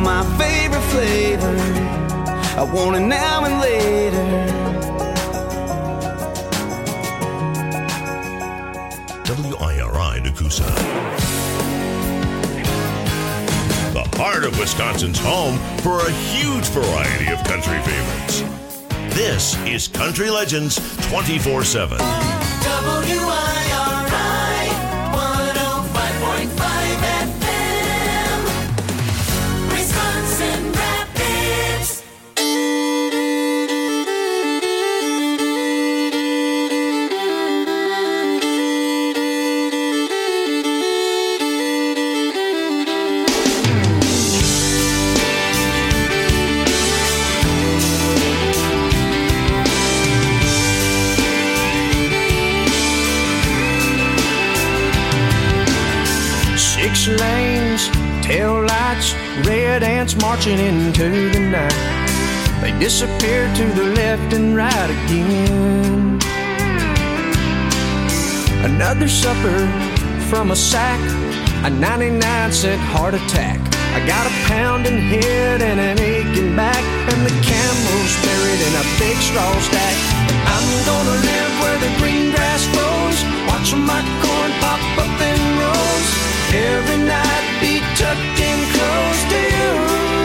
my favorite flavor. I want it now and later. WIRI Nakusa. The heart of Wisconsin's home for a huge variety of country favorites. This is Country Legends 24/7. WIRI 105.5 FM, Wisconsin Rapids. Six lanes, tail lights, red ants marching into the night. They disappear to the left and right again. Another supper from a sack, a 99-cent heart attack. I got a pounding head and an aching back, and the camel's buried in a big straw stack. I'm gonna live where the green grass grows, watching my corn pop up in rows. Every night be tucked in close to you.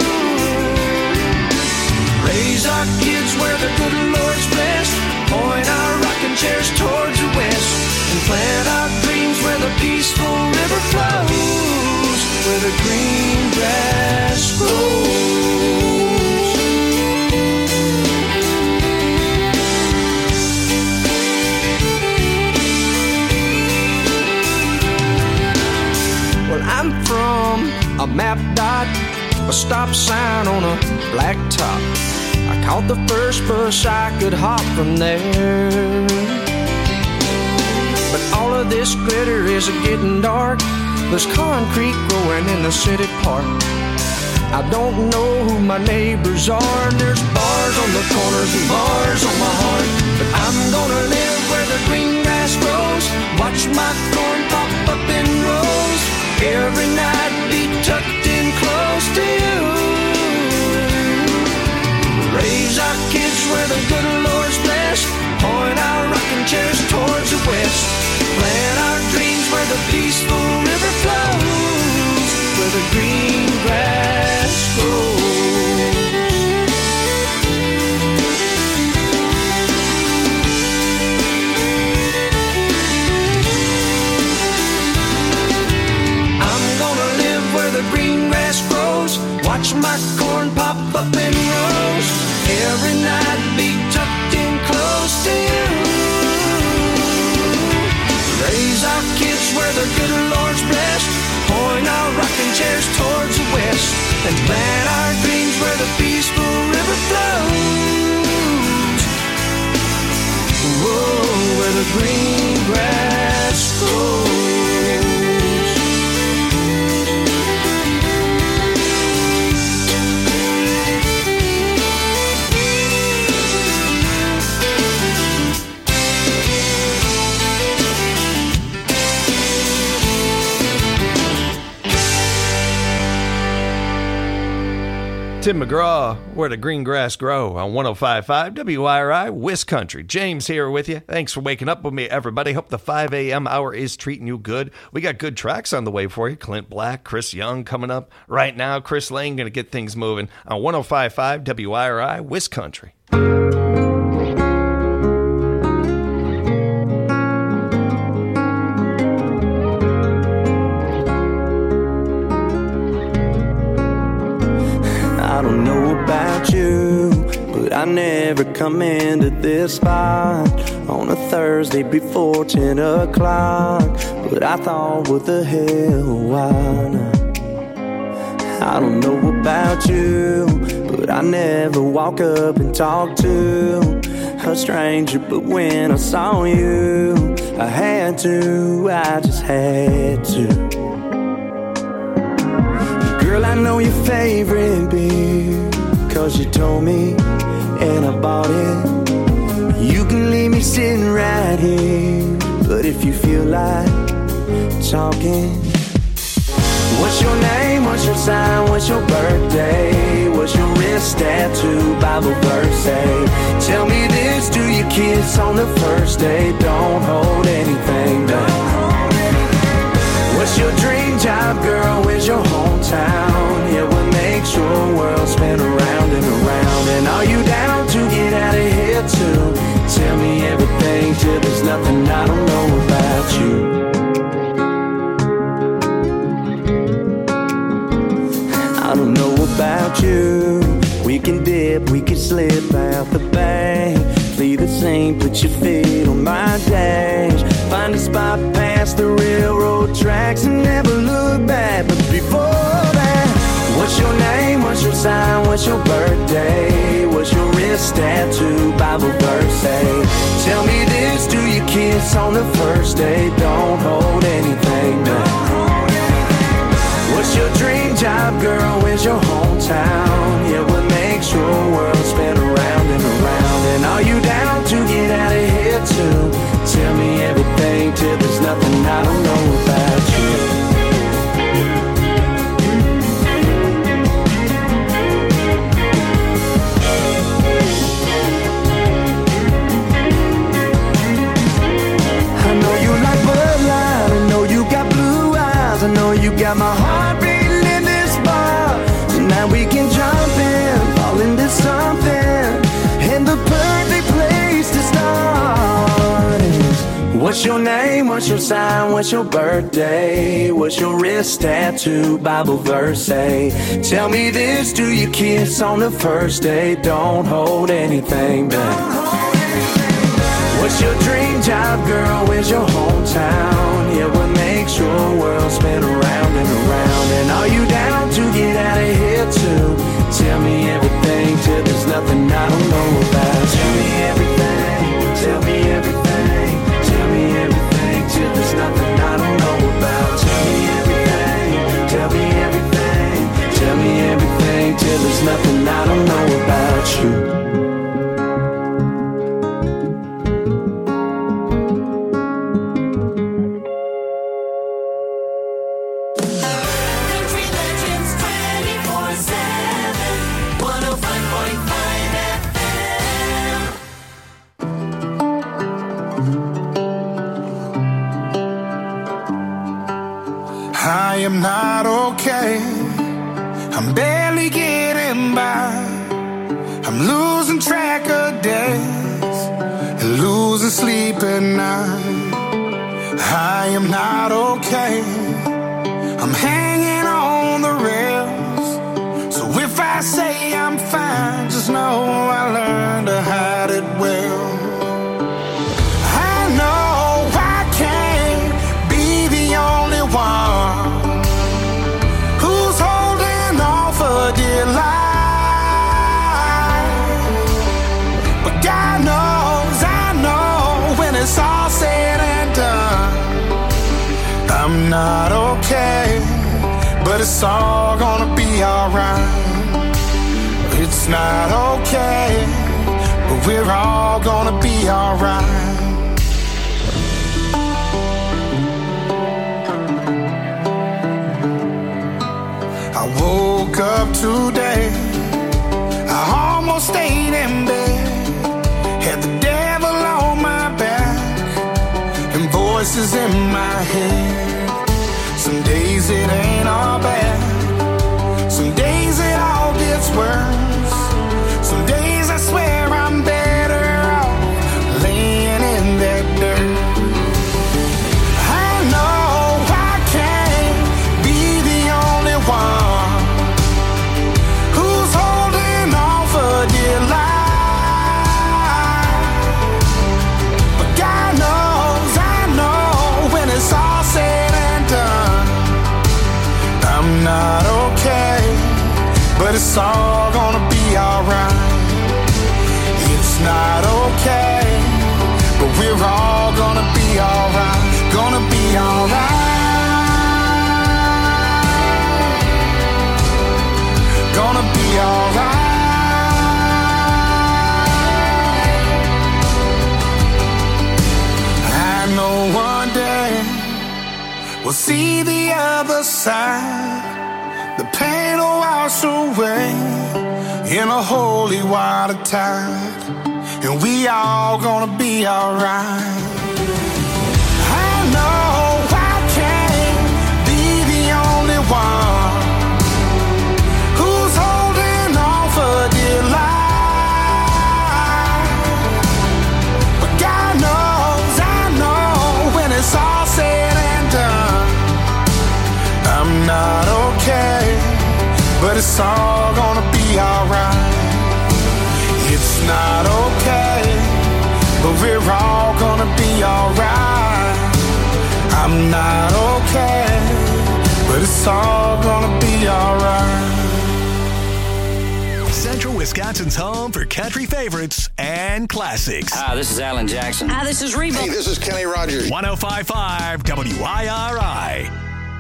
Raise our kids where the good Lord's blessed. Point our rocking chairs towards the west. And plant our dreams where the peaceful river flows, where the green grass grows. Well, I'm from a map dot, a stop sign on a black top. I caught the first bus I could hop from there. But all of this glitter is getting dark. There's concrete growing in the city park. I don't know who my neighbors are, and there's bars on the corners and bars on my heart. But I'm gonna live where the green grass grows, watch my corn pop up in rows. Every night be tucked in close to you. Raise our kids where the good Lord's blessed. Point our rocking chairs towards the west. Plant our dreams where the peaceful river flows, where the green grass grows. I'm gonna live where the green grass grows, watch my corn pop up in rows. Every night be tucked in close to you. Raise our kids where the good Lord's blessed. Point our rocking chairs towards the west. And plant our dreams where the peaceful river flows. Whoa, where the green grass grows. Tim McGraw, Where the Green Grass Grow on 105.5 WIRI, Wiscountry. James here with you. Thanks for waking up with me, everybody. Hope the 5 a.m. hour is treating you good. We got good tracks on the way for you. Clint Black, Chris Young coming up. Right now, Chris Lane going to get things moving on 105.5 WIRI, Wiscountry. I don't know about you, but I never come into this spot on a Thursday before 10 o'clock. But I thought, what the hell, why not? I don't know about you, but I never walk up and talk to a stranger. But when I saw you, I had to, I just had to. Girl, I know your favorite beer, 'cause you told me and I bought it. You can leave me sitting right here, but if you feel like talking, What's your name? What's your sign? What's your birthday? What's your wrist tattoo? Bible verse say. Tell me this, do you kiss on the first day? Don't hold anything back. What's your dream job, girl? Where's your hometown? Yeah, what makes your world spin around and around? And are you down to get out of here too? Tell me everything till there's nothing I don't know about you. I don't know about you. We can dip, we can slip out the bank. Play the same, put your feet on my dash. Find a spot past the railroad tracks and never look back. But before that, what's your name? What's your sign? What's your birthday? What's your wrist tattoo? Bible verse say. Tell me this, do you kiss on the first day? Don't hold anything back. What's your dream job, girl? Where's your hometown? Yeah, what makes your world spin around and around? And are you down to get out of here too? Tell me everything till there's nothing I don't know about you. I know you like Bud Light, I know you got blue eyes, I know you got my heart beating in this bar. Tonight we can jump in, fall into something, and the perfect place to start is. What's your name? What's your sign? What's your birthday? What's your wrist tattoo? Bible verse say. Tell me this, do you kiss on the first day? Don't hold anything back. What's your dream job, girl? Where's your hometown? Yeah, what makes your world spin around and around? And are you down to get out of here too? Tell me everything till there's nothing I don't know about. Tell me everything, tell me everything, tell me everything till there's nothing I don't know about. Tell me everything, tell me everything, tell me everything till there's nothing I don't know about you. I am not okay. I'm barely getting by. I'm losing track of days and losing sleep at night. I am not okay. I'm hanging on the rails. So if I say I'm fine, just know I learned to hide it well. I know I can't be the only one who's holding on for dear life. But God knows, I know, when it's all said and done, I'm not okay, but it's all gonna be alright. It's not okay, but we're all gonna be alright. I woke up today, I almost stayed in bed, had the devil on my back and voices in my head. Some days it ain't all bad, some days it all gets worse. Some days I swear I'm better off laying in that dirt. I know I can't be the only one who's holding on for dear life. But God knows, I know, when it's all said and done, I'm not okay, but it's all gonna be alright. It's not okay, but we're all gonna be alright. Gonna be alright. Gonna be alright. I know one day we'll see the other side. drifts away in a holy water tide, and we all gonna be alright. I know I can't be the only one who's holding on for dear life, but God knows, I know when it's all said and done, I'm not okay, but it's all gonna be alright. It's not okay, but we're all gonna be alright. I'm not okay, but it's all gonna be alright. Central Wisconsin's home for country favorites and classics. Hi, this is Alan Jackson. Hi, this is Reba. Hey, this is Kenny Rogers. 105.5 WIRI.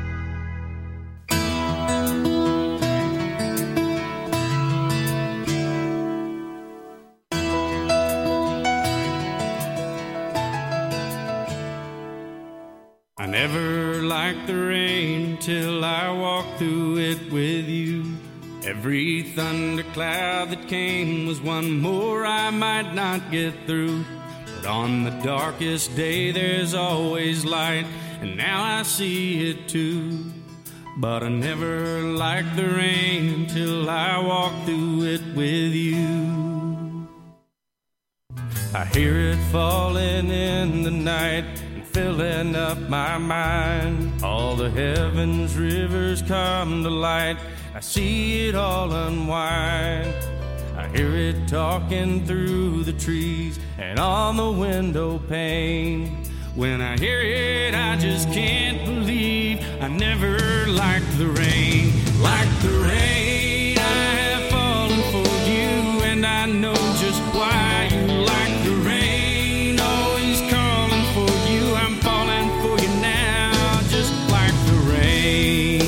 I never liked the rain till I walked through it with you. Every thundercloud that came was one more I might not get through. But on the darkest day there's always light, and now I see it too. But I never liked the rain till I walked through it with you. I hear it falling in the night, filling up my mind. All the heavens rivers come to light, I see it all unwind. I hear it talking through the trees and on the window pane. When I hear it, I just can't believe I never liked the rain. Like the rain, I have fallen for you, and I know just why you like the rain. Always calling for you, I'm falling for you now, just like the rain.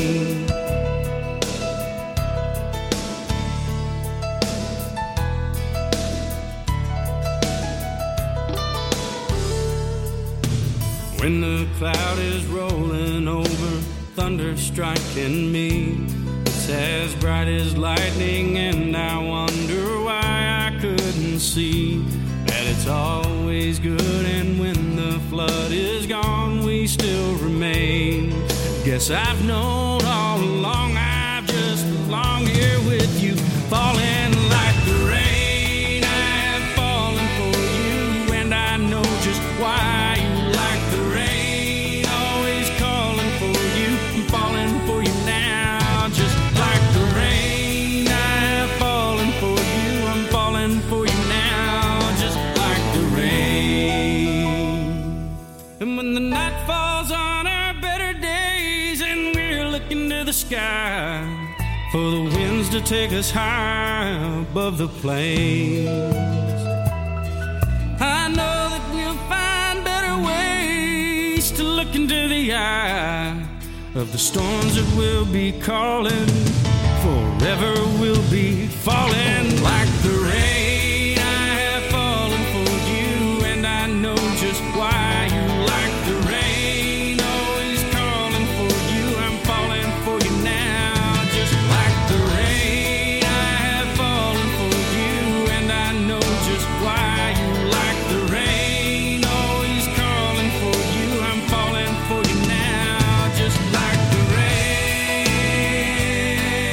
When the cloud is rolling over, thunder striking me, it's as bright as lightning, and I wonder why I couldn't see that it's always good, and when the flood is gone, we still remain. Guess I've known all along, I've just belonged here with you, falling like the rain. I have fallen for you, and I know just why you like the rain. Always calling for you, I'm falling for you now, just like the rain. I have fallen for you, I'm falling for you now, just like the rain. And when the night falls on our better days, and we're looking to the sky for the winds to take us high above the plains, I know that we'll find better ways to look into the eye of the storms that will be calling. Forever we'll be falling like the rain. I have fallen for you, and I know just why you like the rain. Always calling for you, I'm falling for you now, just like the rain. I have fallen for you, and I know just why you like the rain. Always calling for you, I'm falling for you now, just like the rain.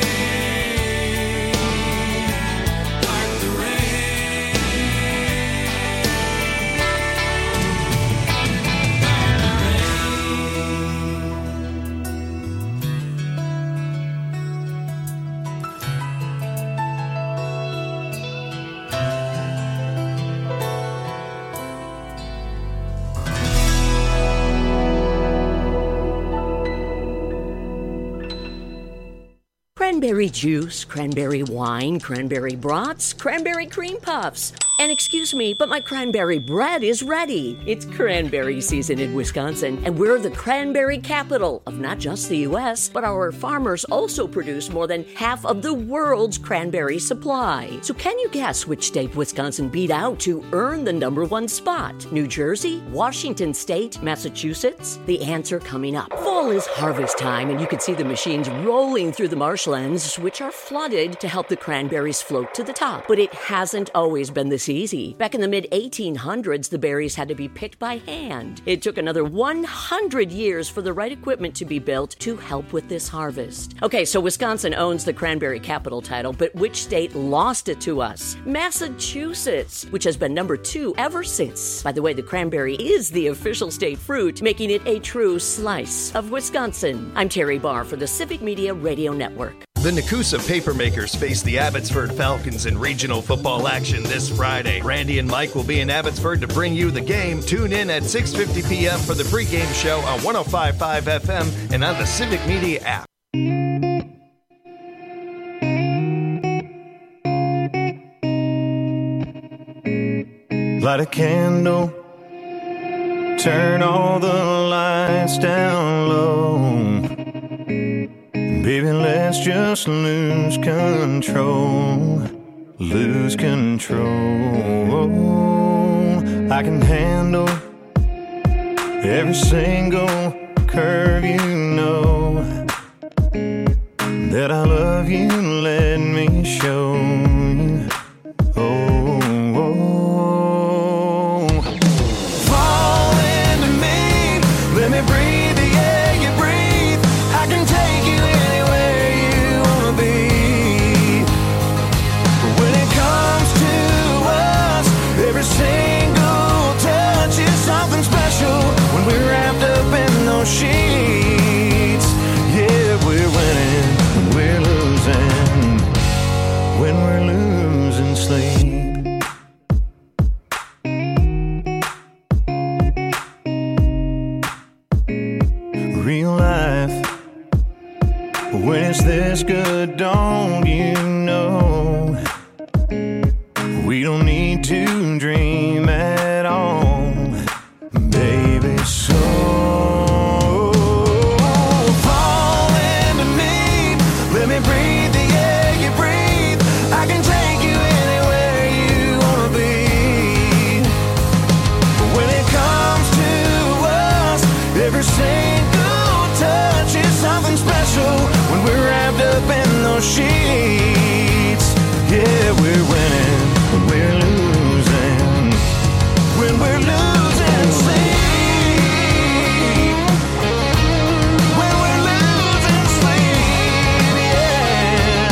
Like the rain. Cranberry juice, cranberry wine, cranberry brats, cranberry cream puffs. And excuse me, but my cranberry bread is ready. It's cranberry season in Wisconsin, and we're the cranberry capital of not just the U.S., but our farmers also produce more than half of the world's cranberry supply. So can you guess which state Wisconsin beat out to earn the #1 spot? New Jersey, Washington State, Massachusetts? The answer coming up. Fall is harvest time, and you can see the machines rolling through the marshlands, which are flooded to help the cranberries float to the top. But it hasn't always been this easy. Back in the mid-1800s, the berries had to be picked by hand. It took another 100 years for the right equipment to be built to help with this harvest. Okay, so Wisconsin owns the cranberry capital title, but which state lost it to us? Massachusetts, which has been #2 ever since. By the way, the cranberry is the official state fruit, making it a true slice of Wisconsin. I'm Terry Barr for the Civic Media Radio Network. The Nakusa Papermakers face the Abbotsford Falcons in regional football action this Friday. Randy and Mike will be in Abbotsford to bring you the game. Tune in at 6:50 p.m. for the pregame show on 105.5 FM and on the Civic Media app. Light a candle, turn all the lights down low. Baby, let's just lose control. Lose control. I can handle every single curve, you know that I love you, let me show you. Oh, oh. Fall into me, let me breathe the air you breathe. I can take you anywhere you wanna be. When it comes to us, every single touch is something special. When we're wrapped up in those sheets, yeah, we're winning. When we're losing, when we're losing sleep. Real life, when it's this good, don't you know? We don't need to dream at all, baby, so fall into me, let me breathe the air you breathe. I can take you anywhere you wanna be. When it comes to us, every single touch is something special. When we're wrapped up in those sheets, yeah, we're winning. When we're losing, when we're losing sleep, when we're losing sleep, yeah.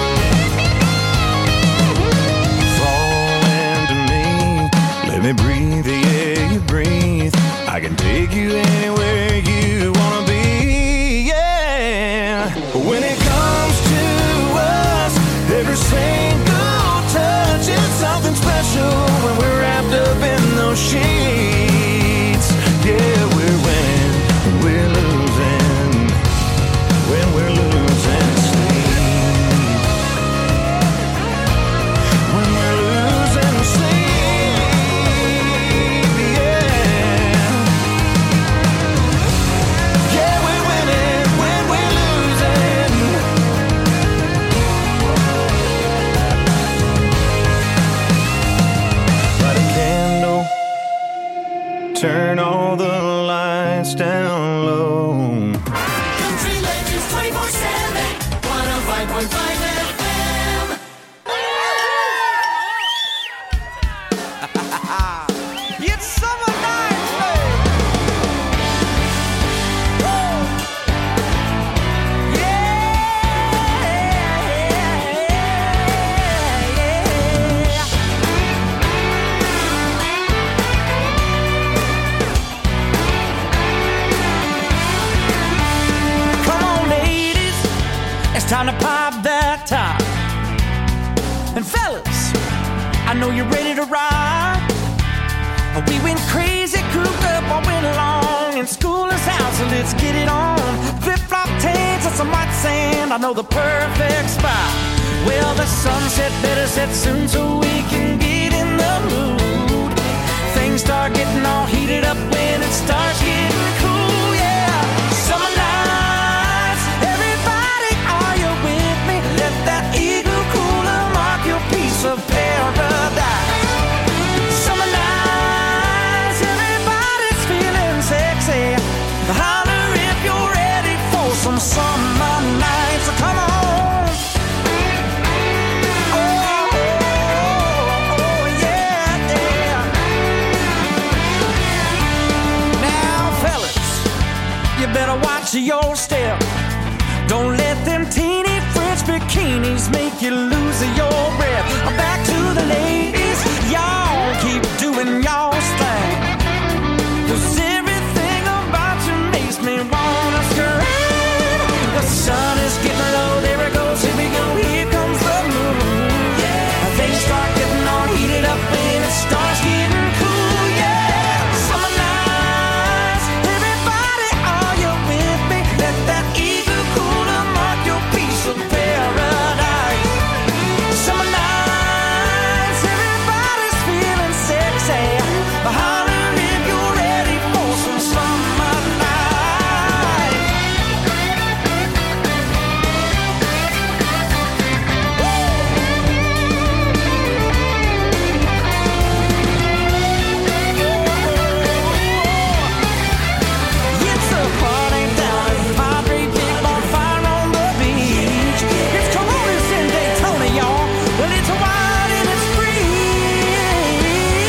Fall into me, let me breathe the air you breathe. I can take you anywhere you wanna be, yeah. When it comes to us, every single touch is something special. When we're wrapped up in those sheets, yeah, we're winning. When we're losing, when we're losing sleep, when we're losing sleep, yeah. Yeah, we're winning when we're losing. Light a candle, turn all the lights down low. Country Legends 24/7, 105.5 FM. It's summertime, baby. Woo! Yeah. Come on, ladies, it's time to pop that top. And fellas, I know you're ready to ride. We went crazy, cooped up all winter long, and school is out, so let's get it on. Flip-flop tanks and some white sand, I know the perfect spot. Well, the sunset better set soon so we can get in the Things start getting all heated up when it starts getting cool, yeah. Summer nights, everybody, are you with me? Let that igloo cooler mark your piece of paradise. Summer nights, everybody's feeling sexy. Holler if you're ready for some summer nights. So come on. Better watch your step. Don't let them teeny French bikinis make you lose your breath. Back to the ladies, y'all keep doing y'all's thing. 'Cause everything about you makes me wanna scream. The sun is getting low, there it goes, here we go, here comes the moon. Yeah, things start getting all heated up and it starts getting cool. Yeah, summer nights, everybody, are you with me? Let that igloo cooler mark your piece of paradise. Summer nights, everybody's feeling sexy. Holler if you're ready for some summer night. It's a party down at Padre, big bonfire on the beach. It's Coronas in Daytona, y'all. Well, it's wild and it's free.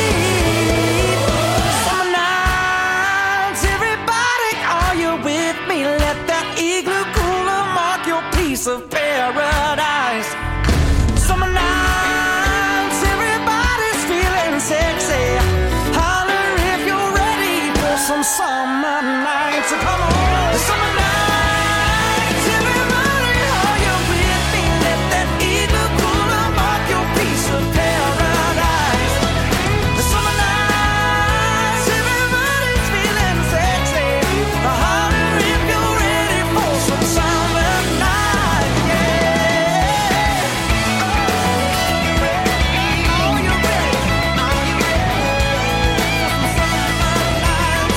Summer nights, everybody, are you with me? Let that igloo cooler mark your piece of paradise. Summer nights, everybody's feeling sexy. Holler if you're ready for some summer nights. So come on. Summer nights, everybody, are you with me? Let that igloo cooler mark your piece of paradise. Summer nights, everybody's feeling sexy. Holler if you're ready for some summer nights. Yeah. Are you ready? Are you ready for some summer nights?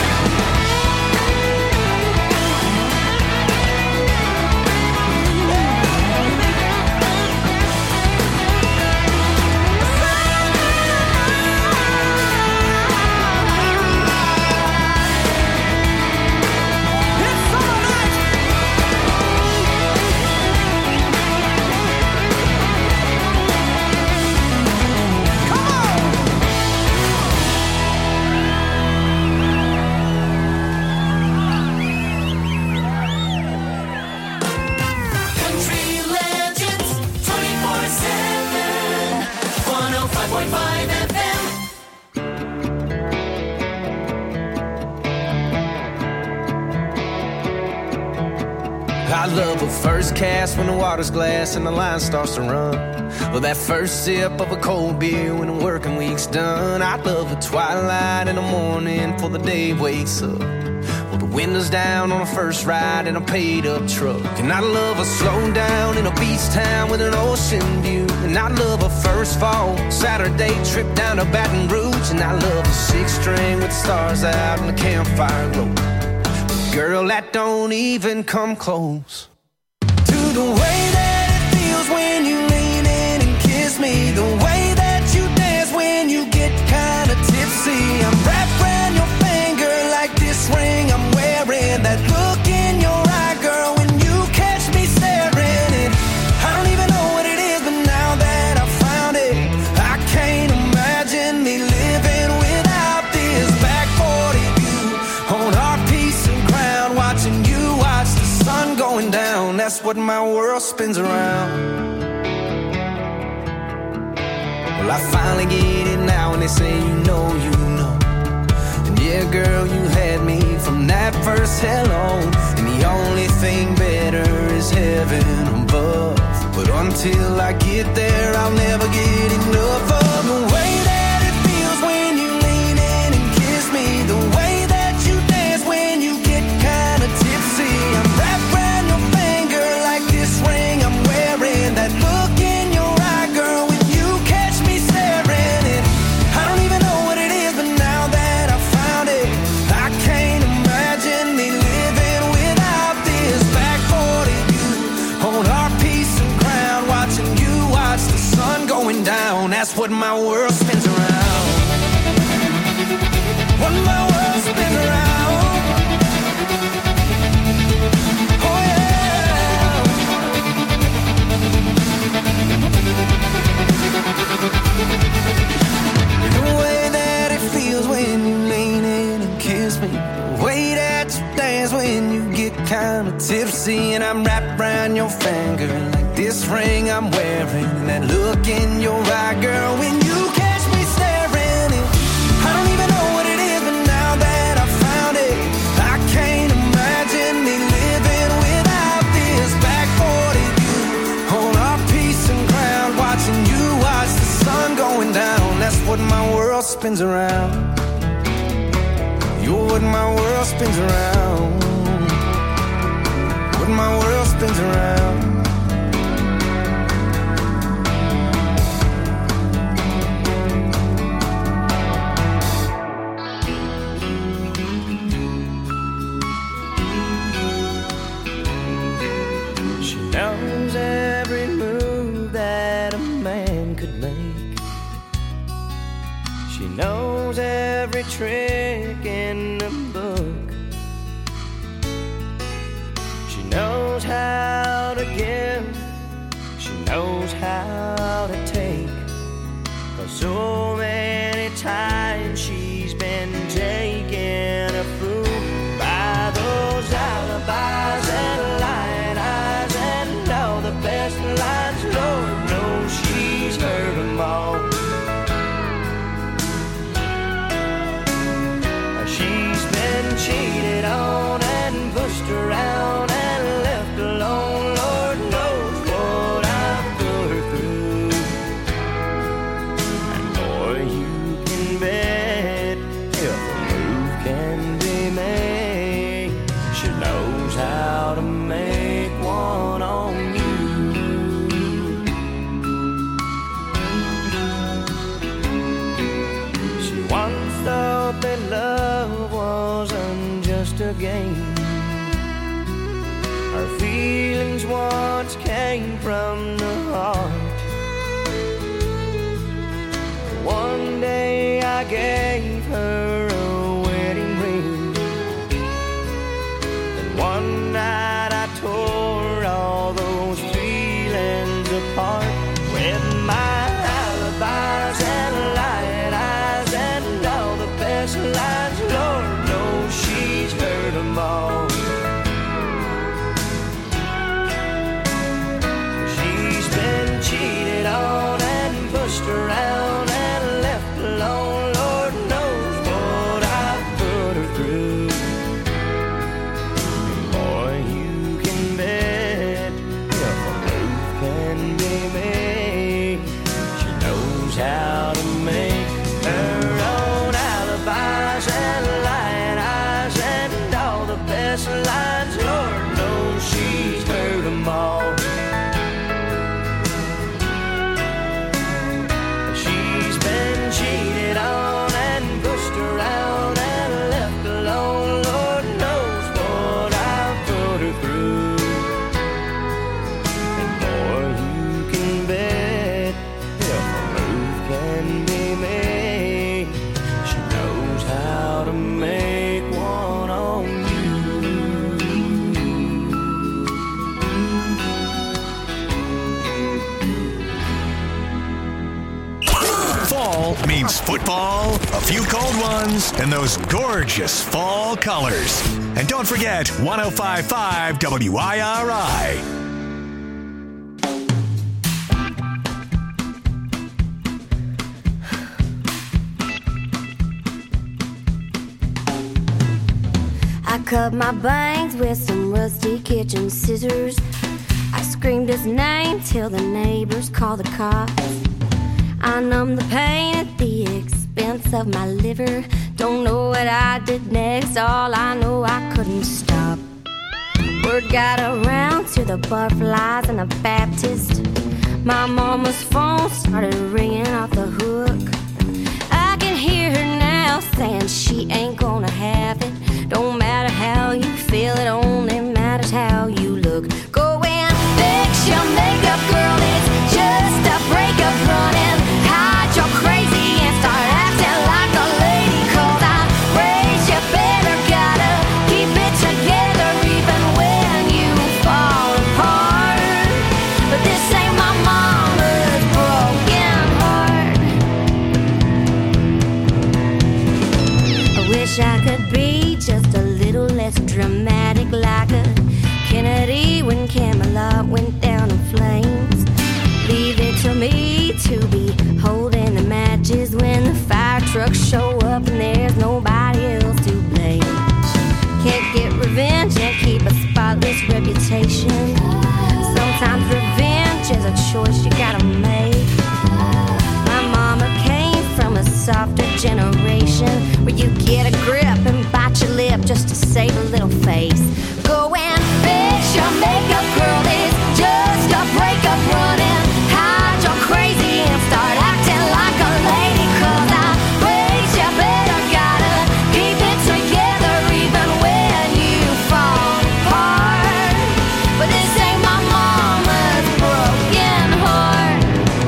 It's summer nights. Come on. Country Legends 24/7. 105.5 FM. I love a first cast when the water's glass and the line starts to run. Well, that first sip of a cold beer when the working week's done. I love a twilight in the morning before the day wakes up. Well, the windows down on a first ride in a paid-up truck. And I love a slow down in a beach town with an ocean view. And I love a first fall Saturday trip down to Baton Rouge. And I love a six-string with stars out and the campfire glow. Girl, that don't even come close to the way that it feels when you lean in and kiss me. The way that you dance when you get kinda tipsy. I'm wrapped around your finger like this ring I'm wearing. That look in your eye, girl, when you catch me staring. And I don't even know what it is, but now that I found it, I can't imagine me living without this. Back 40 view on our piece of ground, watching you watch the sun going down. That's what my world spins around. Well, I finally get it now when they say you know. And yeah, girl, you had me from that first hello. And the only thing better is heaven above. But until I get there, I'll never get enough of the way that it feels when you lean in and kiss me. The way that you dance when you get kinda tipsy. I'm wrapped around your finger like this ring I'm wearing. That look in your eye, girl, when you catch me staring. And I don't even know what it is, but now going down, that's what my world spins around. What my world spins around. Oh yeah. The way that it feels when you lean in and kiss me, the way that you dance when you get kind of tipsy, and I'm wrapped around your finger like this ring I'm wearing, and that look in your eye, girl, when you catch me staring. And I don't even know what it is, but now that I found it, I can't imagine me living without this. Back 40 you on our peace and ground, watching you watch the sun going down. That's what my world spins around. You're what my world spins around. What my world spins around. She knows every move that a man could make. She knows every trick in the book. She knows how to give. She knows how to take. 'Cause so many times she's been taken a fool by those alibis and lying eyes and all the best lines. Lord knows she's heard them all. She's been cheated on and pushed around and left alone. Lord knows what I've put her through. And boy, you can bet if a move can be made, she knows how to make one on you. She once thought that love wasn't just a game. Her feelings once came from the heart. One day I gave her a wedding ring, and one night I tore all those feelings apart with my alibis and lying eyes and all the best lines. Lord knows she's heard them all. She's been cheated on and pushed around and left alone. Lord knows what I've put her through. And boy, you can bet if a move can be made, she knows how to make her own alibis and lying eyes and all the best lines. Lord knows she's heard them all. She's been cheated on and pushed around and left alone. Lord knows what I've put her through. And boy, you can bet if a move can be made, she knows how to make one on you. Fall means football, a few cold ones, and those gorgeous fall colors. And don't forget 105.5 WIRI. I cut my bangs with some rusty kitchen scissors. I screamed his name till the neighbors called the cops. I numbed the pain at the expense of my liver. Don't know what I did next, all I know I couldn't stop. Word got around to the butterflies and the Baptist. My mama's phone started ringing off the hook. I can hear her now saying she ain't gonna have it. Don't matter how you feel, it only matters how you look. Go and fix your makeup, girl, it's just a breakup running. crooks show up and there's nobody else to blame. Can't get revenge and keep a spotless reputation. Sometimes revenge is a choice you gotta make. My mama came from a softer generation where you get a grip and bite your lip just to save a little face. Go and fix your makeup, girl, it's just a breakup. Running, hide your crazy and start acting like a lady. Cause I raised you better, gotta keep it together even when you fall apart. But this ain't my mama's broken heart.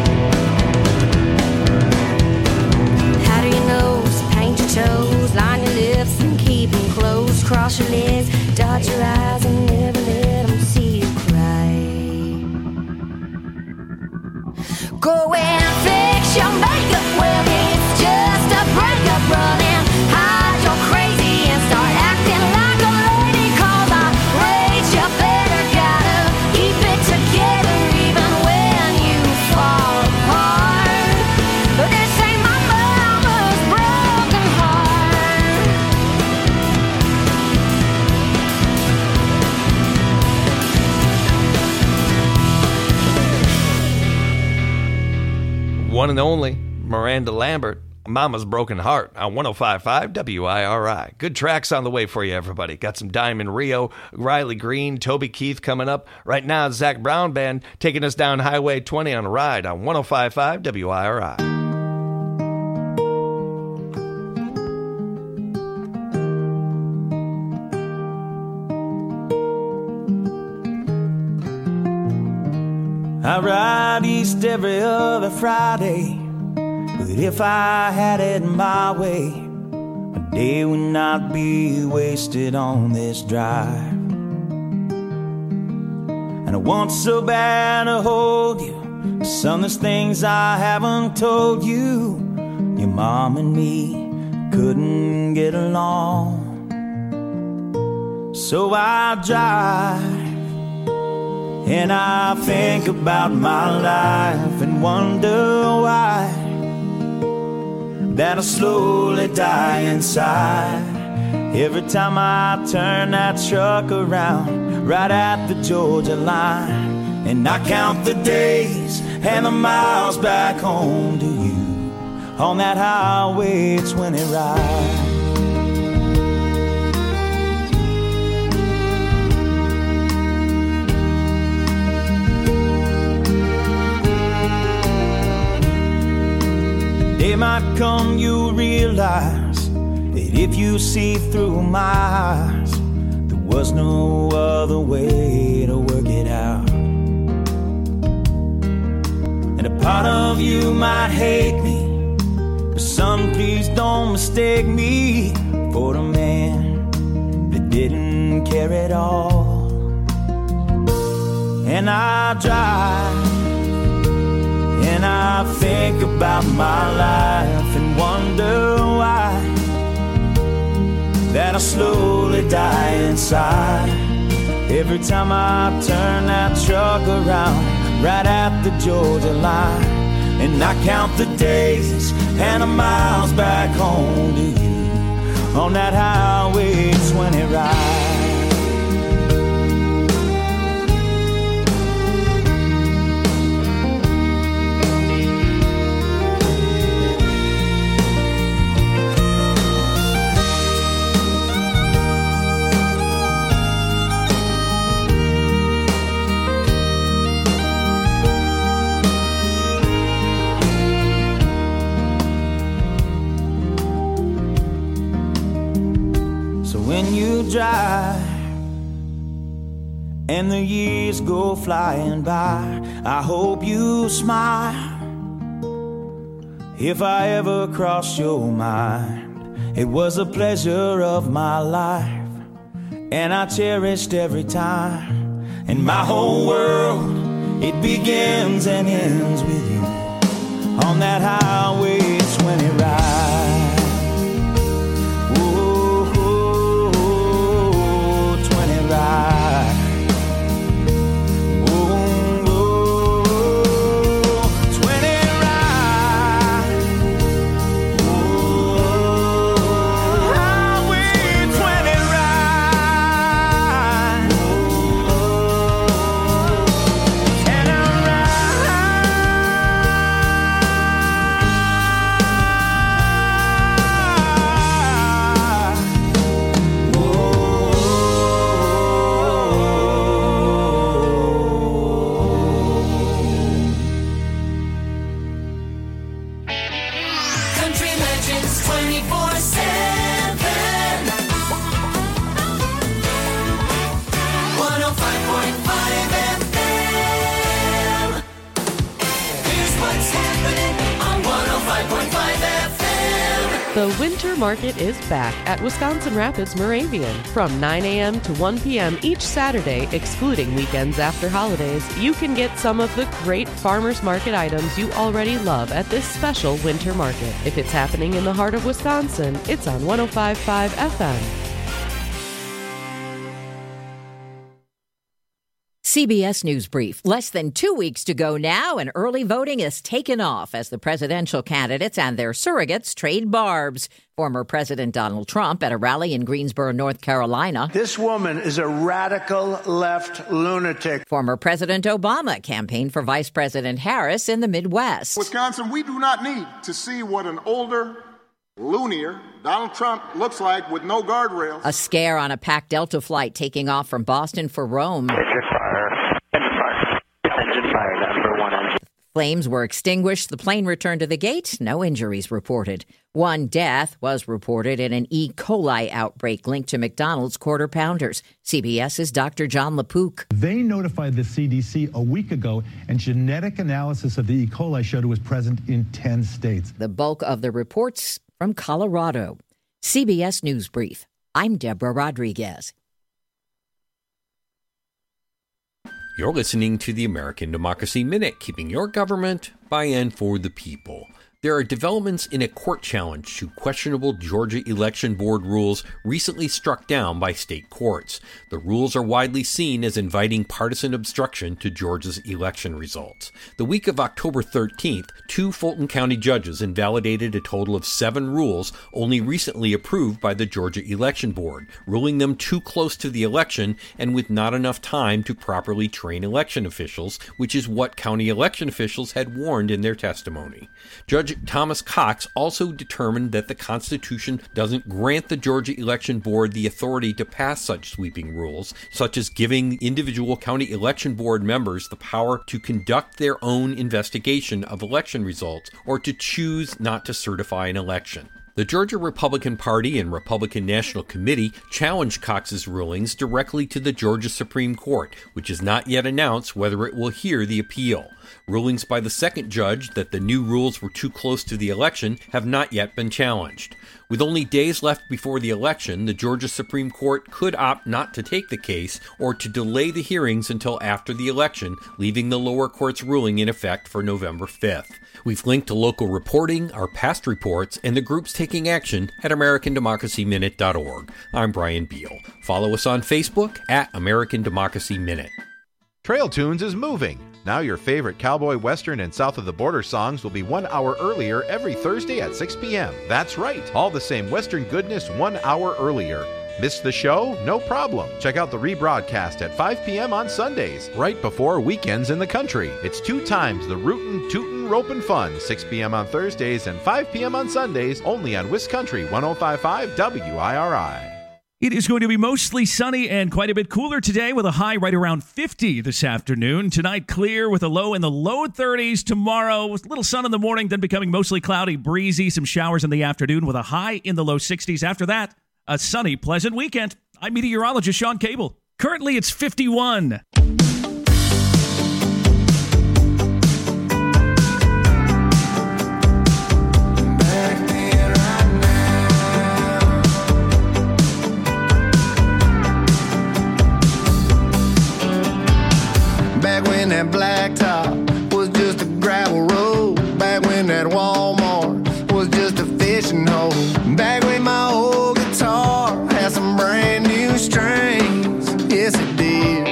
Powder your nose, paint your toes, line your lips and keep them closed. Cross your legs, dot your eyes and never let them see you cry. Go and fix your makeup, well it's just a breakup. Running, hide your crazy and start acting like a lady. Cause I raised you better, gotta keep it together even when you fall apart. But this ain't my mama's broken heart. One and only Miranda Lambert, Mama's Broken Heart on 105.5 WIRI. Good tracks on the way for you, everybody. Got some Diamond Rio, Riley Green, Toby Keith coming up. Right now, Zach Brown Band taking us down Highway 20 on a ride on 105.5 WIRI. I ride east every other Friday, but if I had it my way, a day would not be wasted on this drive. And I want so bad to hold you, but son, there's things I haven't told you. Your mom and me couldn't get along, so I drive. And I think about my life and wonder why that I slowly die inside every time I turn that truck around right at the Georgia line. And I count the days and the miles back home to you on that highway 20 ride. Day might come, you'll realize that if you see through my eyes, there was no other way to work it out. And a part of you might hate me, but son, please don't mistake me for the man that didn't care at all. And I drive, and I think about my life and wonder why that I slowly die inside every time I turn that truck around right at the Georgia line. And I count the days and the miles back home to you on that highway 20 ride. When you drive and the years go flying by, I hope you smile. If I ever crossed your mind, it was a pleasure of my life, and I cherished every time. And my whole world, it begins and ends with you on that highway 20 ride. 24/7. 105.5 FM. Here's what's happening on 105.5 FM. The winter market is back at Wisconsin Rapids Moravian. From 9 a.m. to 1 p.m. each Saturday, excluding weekends after holidays, you can get some of the great farmers market items you already love at this special winter market. If it's happening in the heart of Wisconsin, it's on 105.5 FM. CBS News Brief. Less than 2 weeks to go now, and early voting is taken off as the presidential candidates and their surrogates trade barbs. Former President Donald Trump at a rally in Greensboro, North Carolina. This woman is a radical left lunatic. Former President Obama campaigned for Vice President Harris in the Midwest. Wisconsin, we do not need to see what an older, loonier Donald Trump looks like with no guardrails. A scare on a packed Delta flight taking off from Boston for Rome. Flames were extinguished. The plane returned to the gate. No injuries reported. One death was reported in an E. coli outbreak linked to McDonald's Quarter Pounders. CBS's Dr. John LaPook. They notified the CDC a week ago, and genetic analysis of the E. coli showed it was present in 10 states. The bulk of the reports from Colorado. CBS News Brief. I'm Deborah Rodriguez. You're listening to the American Democracy Minute, keeping your government by and for the people. There are developments in a court challenge to questionable Georgia Election Board rules recently struck down by state courts. The rules are widely seen as inviting partisan obstruction to Georgia's election results. The week of October 13th, 2 Fulton County judges invalidated a total of 7 rules only recently approved by the Georgia Election Board, ruling them too close to the election and with not enough time to properly train election officials, which is what county election officials had warned in their testimony. Judge Thomas Cox also determined that the Constitution doesn't grant the Georgia Election Board the authority to pass such sweeping rules, such as giving individual county election board members the power to conduct their own investigation of election results or to choose not to certify an election. The Georgia Republican Party and Republican National Committee challenged Cox's rulings directly to the Georgia Supreme Court, which has not yet announced whether it will hear the appeal. Rulings by the second judge that the new rules were too close to the election have not yet been challenged. With only days left before the election, the Georgia Supreme Court could opt not to take the case or to delay the hearings until after the election, leaving the lower court's ruling in effect for November 5th. We've linked to local reporting, our past reports, and the groups taking action at AmericanDemocracyMinute.org. I'm Brian Beal. Follow us on Facebook at American Democracy Minute. Trail Tunes is moving. Now your favorite cowboy, western, and south of the border songs will be 1 hour earlier every Thursday at 6 p.m. That's right, all the same western goodness 1 hour earlier. Missed the show? No problem. Check out the rebroadcast at 5 p.m. on Sundays, right before weekends in the country. It's 2 times the rootin', tootin', ropin' fun, 6 p.m. on Thursdays and 5 p.m. on Sundays, only on WisCountry 105.5 WIRI. It is going to be mostly sunny and quite a bit cooler today with a high right around 50 this afternoon. Tonight, clear with a low in the low 30s. Tomorrow, with a little sun in the morning, then becoming mostly cloudy, breezy, some showers in the afternoon with a high in the low 60s. After that, a sunny, pleasant weekend. I'm meteorologist Sean Cable. Currently, it's 51. Back when that blacktop was just a gravel road. Back when that Walmart was just a fishing hole. Back when my old guitar had some brand new strings. Yes, it did.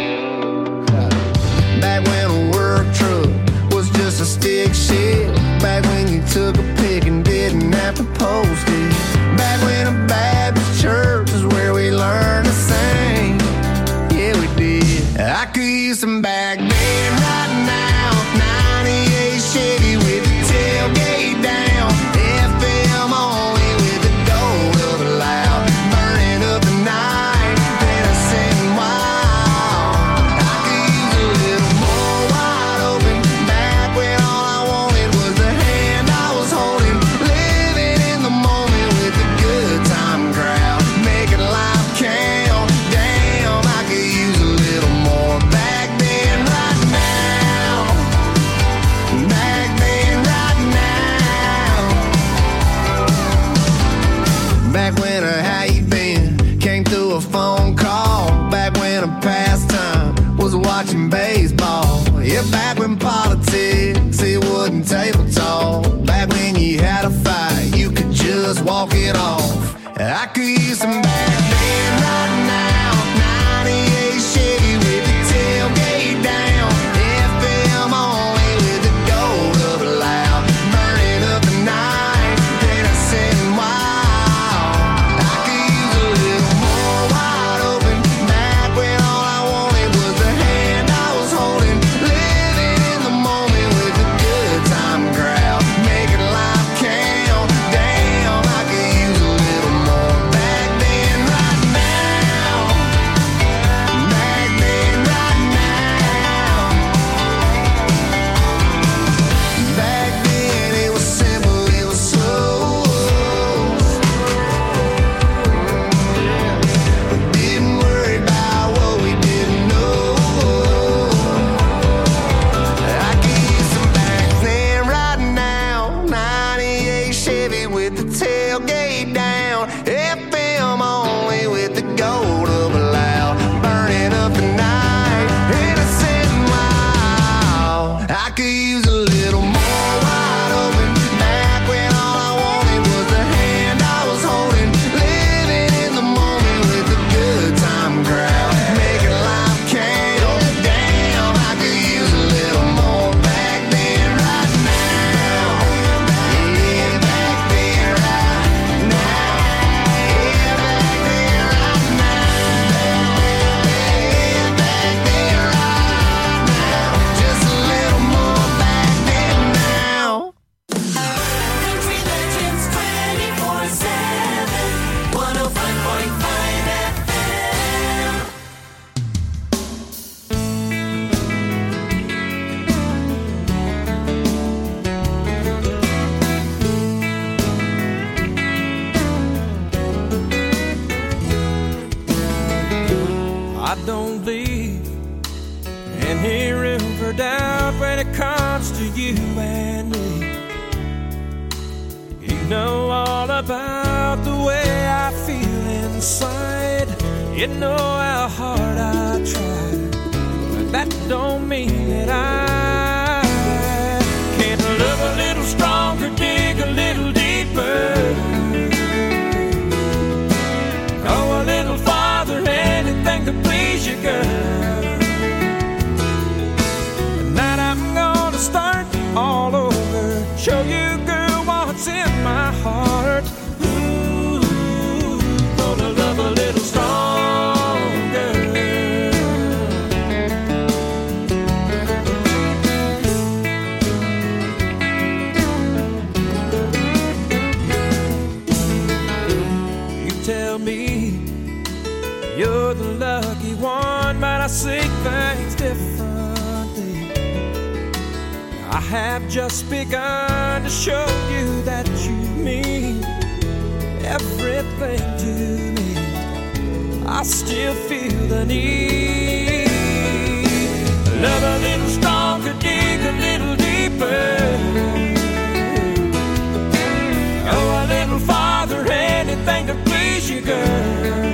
Back when a work truck was just a stick shift. Back when you took a pic and didn't have to post it. Back when a Baptist church is where we learned to sing. Yeah, we did. I could use some back then right now. 98 Chevy with the tailgate down. FM only with the door up loud. Burning up the night, then I sitting wild. I could use a little more wide open. Back when all I wanted was the hand I was holding. about the way I feel inside. You know how hard I try, but that don't mean that I can't love a little stronger, dig a little deeper, go a little farther, anything to please you, girl. Tonight I'm gonna start all over, show you, girl, what's in my heart. Ooh, gonna love a little stronger. You tell me you're the lucky one, but I see things differently. I have just begun to show you that you mean everything to me. I still feel the need. Love a little stronger, dig a little deeper, go a little farther, anything to please you, girl.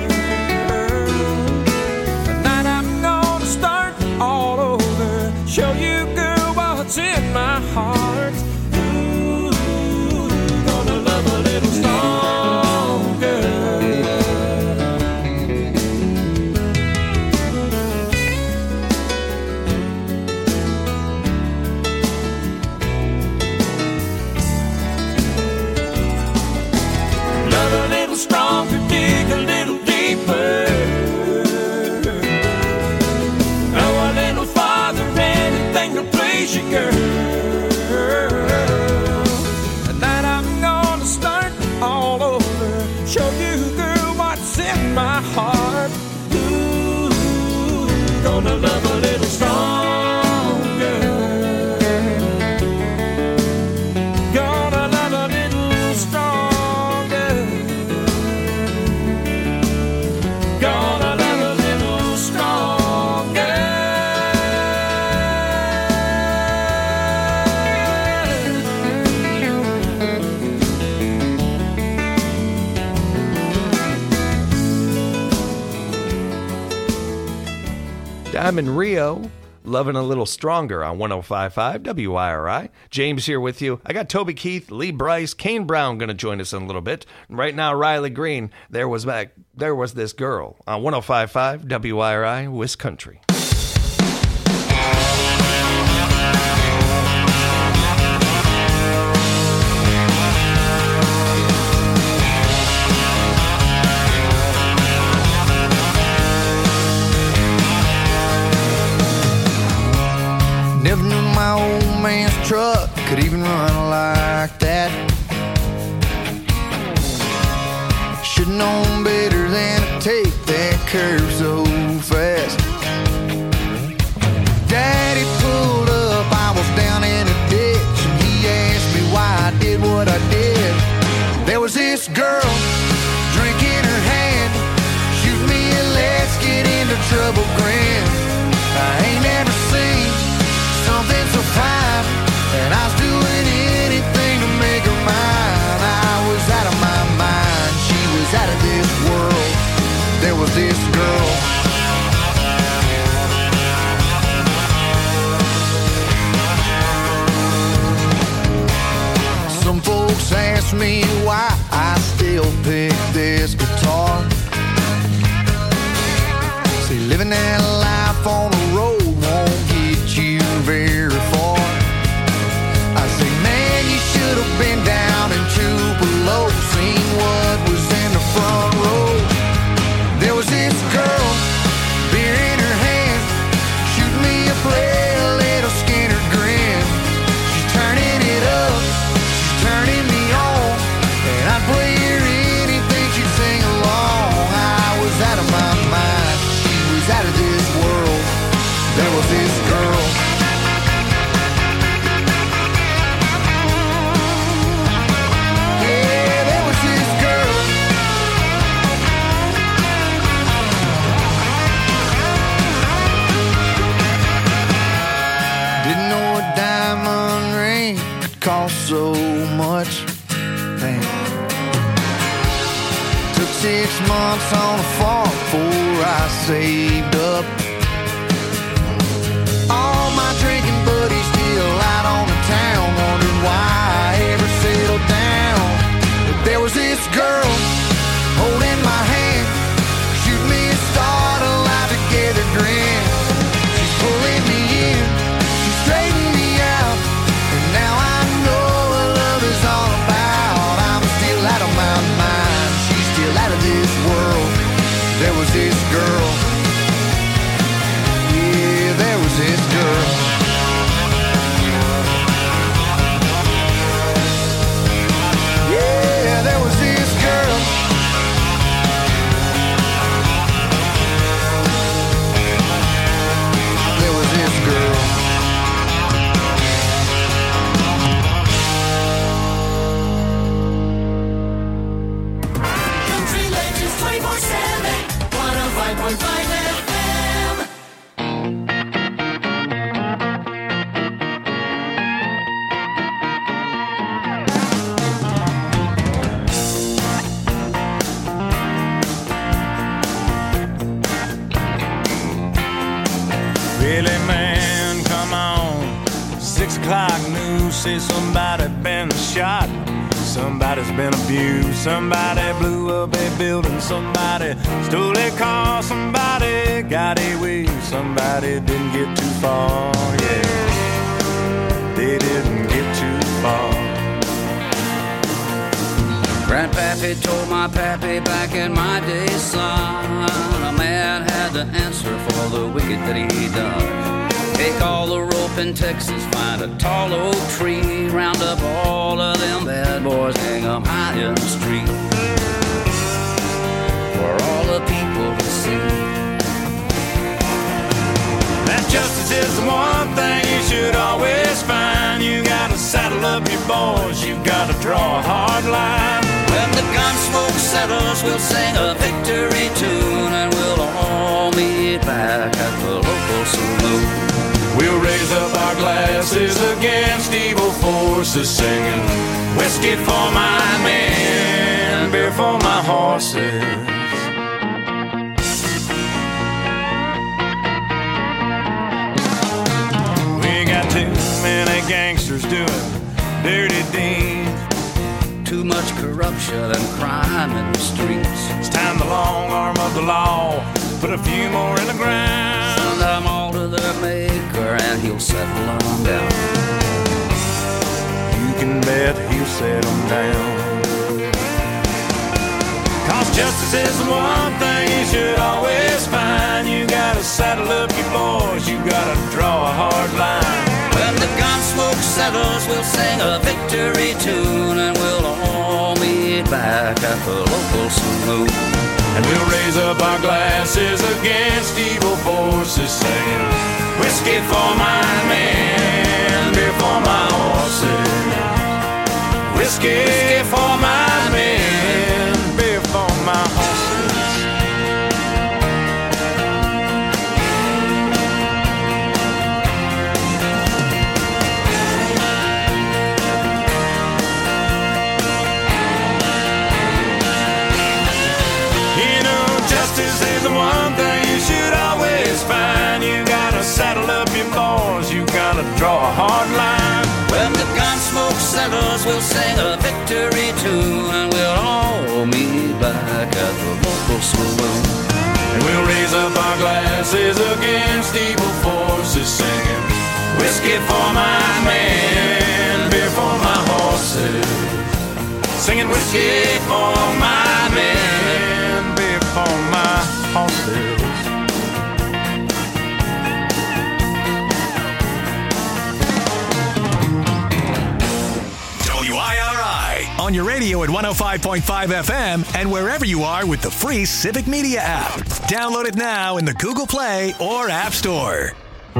Tonight I'm gonna start all over, show you, girl, what's in my heart. Ooh, gonna love a little stronger. Love a little stronger, dig a little deeper, go a little farther, anything to please you, girl. Tonight I'm gonna start all over, show you, girl, what's in my heart. Ooh, gonna love a little stronger, gonna love a little stronger, gonna love a little stronger. Diamond Rio, loving a little stronger on 105.5 WIRI. James here with you. I got Toby Keith, Lee Bryce, Kane Brown going to join us in a little bit. Right now, Riley Green, there was this girl on 105.5 WIRI, West Country. Never knew my old man's truck could even run like that. Should've known better than to take that curve so fast. Daddy pulled up, I was down in a ditch, and he asked me why I did what I did. There was this girl, drink in her hand, shoot me a let's get into trouble grin. I ain't never seen something so fine, and I was doing anything to make her mine. I was out of my mind, she was out of this world. There was this girl. Some folks ask me why I still pick this guitar. See, living that life on the road won't get you very far. I say, man, you should have been down in Tupelo, seen what was in the front row. There was this girl, beer in her hand, shooting me a play, a little Skinner grin. She's turning it up, she's turning me on, and I'd play her anything she'd sing along. I was out of my mind, she was out of this world. There was this girl. Yeah, there was this girl. Didn't know a diamond ring could cost so much. Man. Took 6 months on a farm before I saved up. All my drinking buddies still out on the town, wondering why I ever settled down. But there was this girl holding my hand, shoot me a start, a life together grin. She's pulling me in, she's straightening me out, and now I know what love is all about. I'm still out of my mind, she's still out of this world. There was this girl, yeah, there was this girl. Yeah, there was this girl. There was this girl. Country Legends 24/7, 105.5 FM. Really, man, come on. 6 o'clock news says somebody been shot. Somebody's been abused. Somebody blew up a building. Somebody stole a car. Somebody got away. Somebody didn't get too far. Yeah, they didn't get too far. Grandpappy told my pappy back in my day, son, a man had to answer for the wicked that he done. Take all the rope in Texas, find a tall oak tree, round up all of them bad boys, hang them high in the street for all the people to see. That justice is the one thing you should always find. You gotta saddle up your boys, you gotta draw a hard line. When the gun smoke settles, we'll sing a victory tune, and we'll all meet back at the local saloon. We'll raise up our glasses against evil forces, singing whiskey for my men, beer for my horses. We got too many gangsters doing dirty deeds. Too much corruption and crime in the streets. It's time the long arm of the law put a few more in the ground. Send them all to their maker and he'll settle them down. You can bet he'll settle them down. Cause justice is the one thing you should always find. You gotta saddle up your boys, you gotta draw a hard line. When the gun smoke settles, we'll sing a victory tune, and we'll all meet back at the local saloon. And we'll raise up our glasses against evil forces, singing whiskey for my men, beer for my horses. Whiskey for my men, beer for my horses. Justice is the one thing you should always find. You gotta saddle up your boys, you gotta draw a hard line. When the gun smoke settles, we'll sing a victory tune, and we'll all meet back at the local saloon. And we'll raise up our glasses against evil forces, singing whiskey for my men, beer for my horses. Singing whiskey for my men, beer for my horses. WIRI on your radio at 105.5 FM and wherever you are with the free Civic Media app. Download it now in the Google Play or App Store.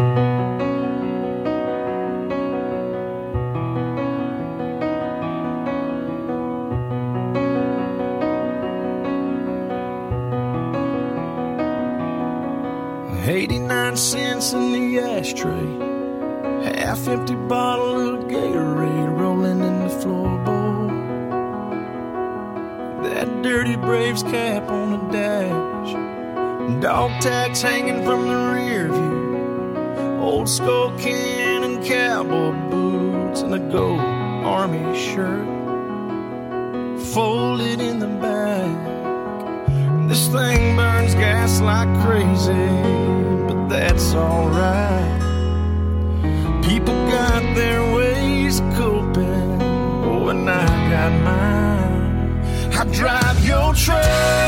$0.89 in the ashtray, half-empty bottle of Gatorade rolling in the floorboard. That dirty Braves cap on the dash, dog tags hanging from the rear view, old skull can and cowboy boots, and a gold army shirt folded in the back. This thing burns gas like crazy, but that's alright. People got their ways of coping, oh, and I got mine. I drive your truck,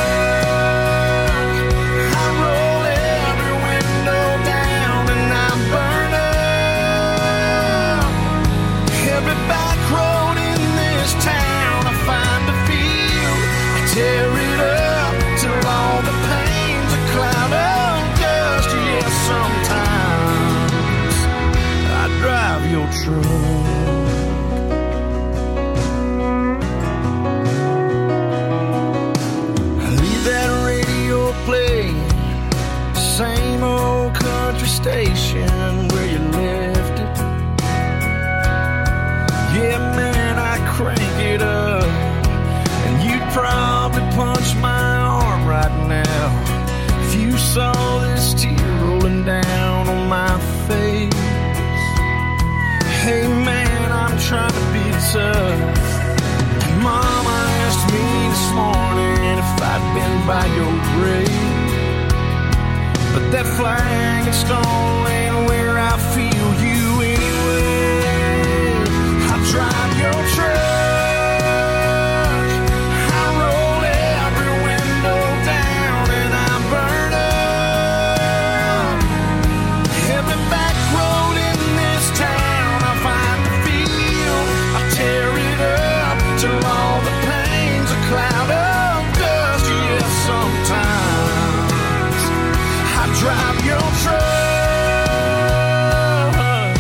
I roll every window down, and I burn up every back road in this town. I find a field, I tear it up till all the pain's a cloud of dust. Yeah, sometimes I drive your truck. Same old country station where you left it. Yeah, man, I crank it up, and you'd probably punch my arm right now if you saw this tear rolling down on my face. Hey, man, I'm trying to be tough. Mama asked me this morning if I'd been by your grave, but that flag and stone ain't where I feel you anyway. I drive your truck, I roll every window down, and I burn up every back road in this town. I find the field, I tear it up till all the pain's a cloud of dust. Yeah, sometimes drive your truck.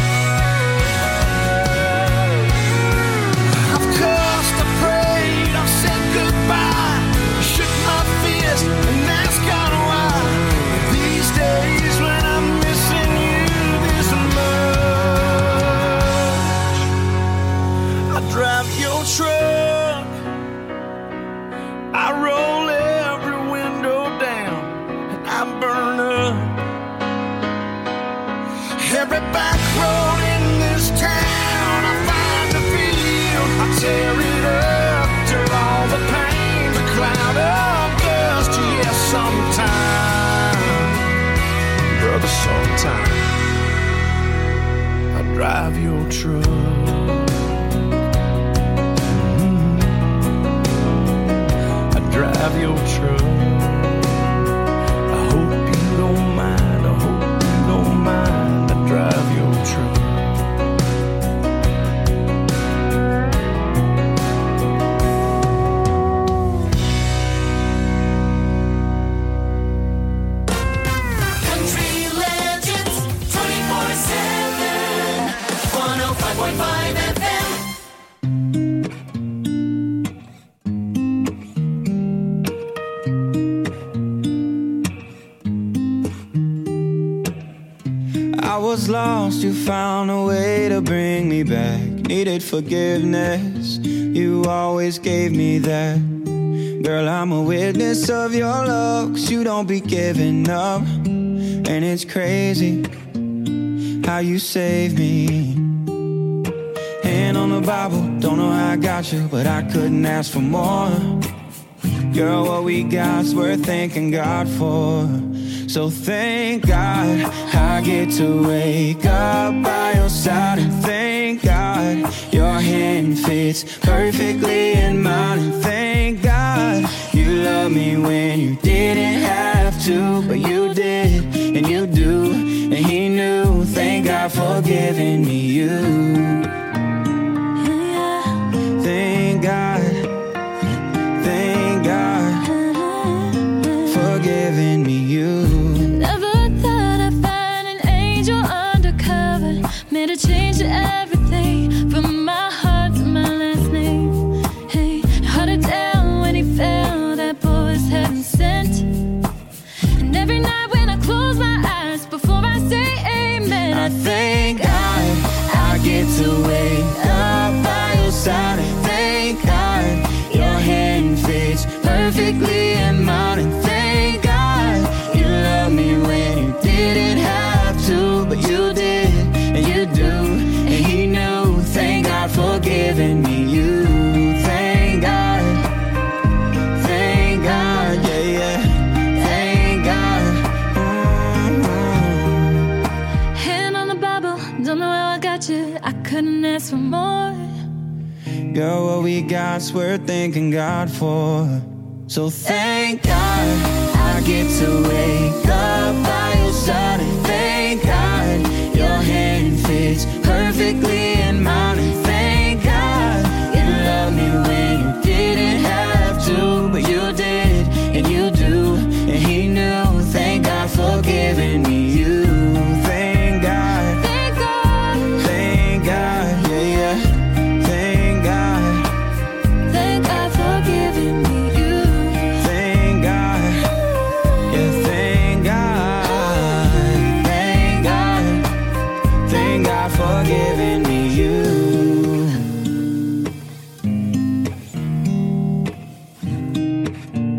I've cussed, I prayed, I've said goodbye, shook my fist and asked God why. These days when I'm missing you this much, I drive your truck, I roll every window down, and I burn up every back road in this town. I find a field, I tear it up till all the pain's a cloud of dust. Yeah, sometime, brother, sometime I drive your truck. I drive your truck. I hope you don't mind, I hope you don't mind. Drive your truck. Country legends 24/7 105.5 FM. I was lost, you found a way to bring me back. Needed forgiveness, you always gave me that. Girl, I'm a witness of your love, 'cause you don't be giving up. And it's crazy how you saved me. Hand on the Bible, don't know how I got you, but I couldn't ask for more. Girl, what we got's worth thanking God for. So thank God I get to wake up by your side, and thank God your hand fits perfectly in mine, and thank God you love me when you didn't have to, but you did, and you do, and he knew. Thank God for giving me you. Thank God, thank God for giving me you. Made a change to everything, from my heart to my last name. Hey, held it down when he fell, that boy was heaven sent. And every night when I close my eyes before I say amen, I thank God I get to wait Girl, what we got's worth thanking God for. So thank God I get to wake up by your side. Thank God your hand fits perfectly